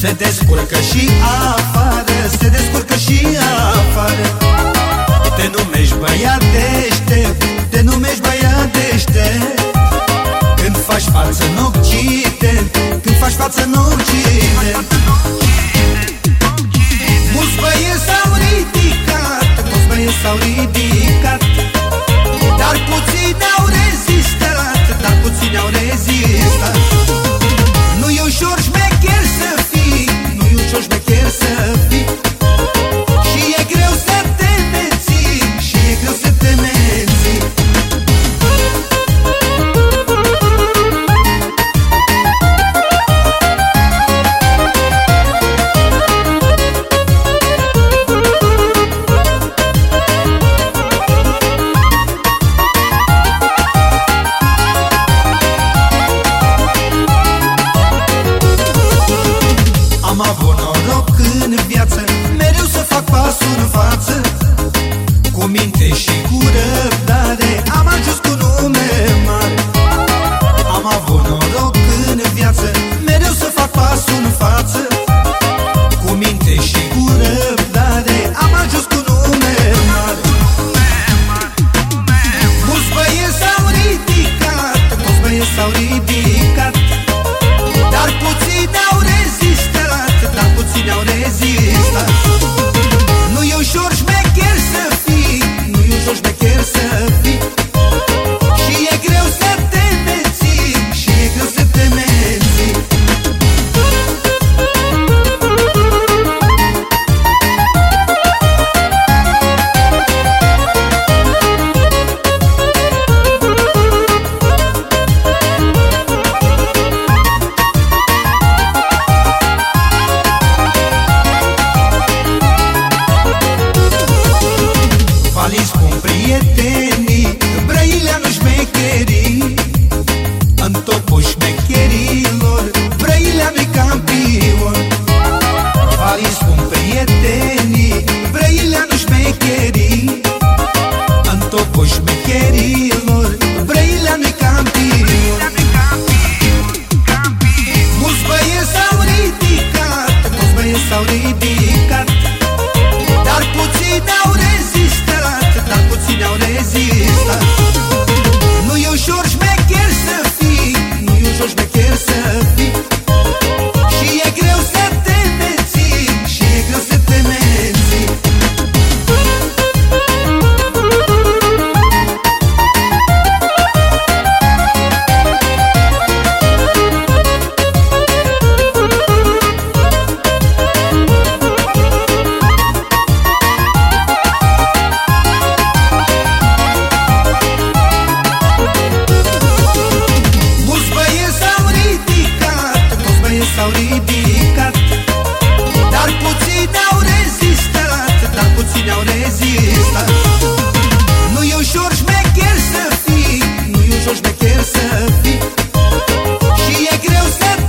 Se descurcă și afară, se descurcă și afară. Te numești băiat deștept, te numești băiat deștept, când faci față în Occident, când faci față în Occident. Mulți băieți s-au ridicat, mulți băieți s-au ridicat, dar puțini au rezistat, dar puțini au rezistat. Nu-i ușor șmecher să fii, nu-i ușor șmecher să fii, și e greu să te menții, și e greu să te menții. Am avut noroc în viață, mereu să fac pasul în față, cu minte și cu răbdare am ajuns cu nume mare. Am avut noroc în viață, mereu să fac pasul în față, cu minte și cu răbdare am ajuns cu nume mare. Mulți băieți s-au ridicat, mulți băieți s-au ridicat, dar puțini au rezistat, dar puțini au rezistat. Nu-i ușor șmecher să fii, nu-i ușor șmecher să fii, și e greu să te menții, și e greu să te menții. Valiți cu prietenii, Brăileanu șmecherii, în topul șmecherilor Brăileanu-i campion. Valiți cu prietenii, Brăileanu șmecherii, în topul șmecherilor Brăileanu-i campion. Mulți băieți s-au ridicat, mulți băieți s-au ridicat, dar puțini au rezistat, dar puțini au rezistat. Nu-i ușor șmecher să fii, nu-i ușor șmecher să fii, și e greu să te menții, și e greu să te menții. S-au ridicat, dar puțini au rezistat, dar puțini au rezistat. Nu-i ușor șmecher să fii, nu-i ușor șmecher să fii, și e greu să